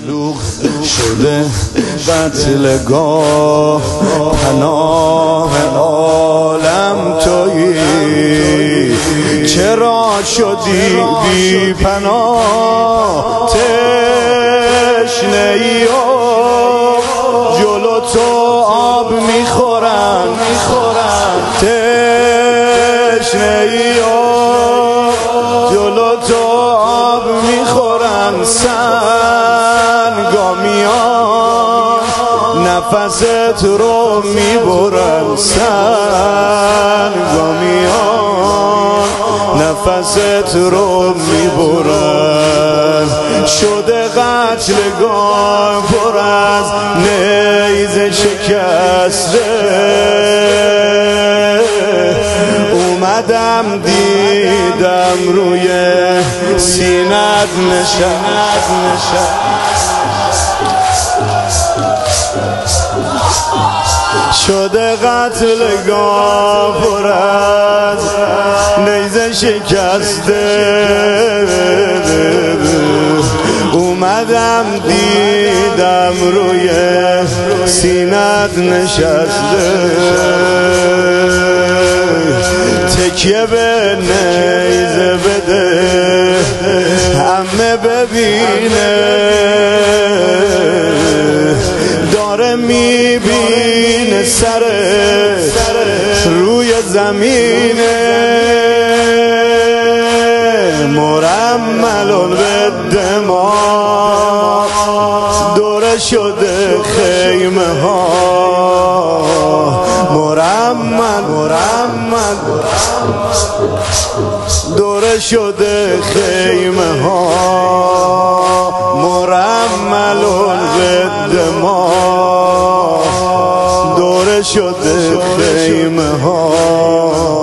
شده قتلگاه پناه عالم تویی، چرا شدی بی پناه تشنه ای و جلو تو آب میخورن تشنه ای و جلو تو آب میخورن سنگامیان نفست رو میبرن سنگامیان نفست رو میبرن شده قتلگاه پر از نیزه شکسته اومدم دیدم روی سینت نشست شده قتلگاه پر از نیزه شکسته اومدم دیدم روی سینت نشسته تکیه به نیزه بده همه ببینه داره میبینه سر روی زمینه مرمل به دماغ دوره شده خیمه ها مرمل دوره شده خیمه ها مرمل به دماغ دوره شده خیمه ها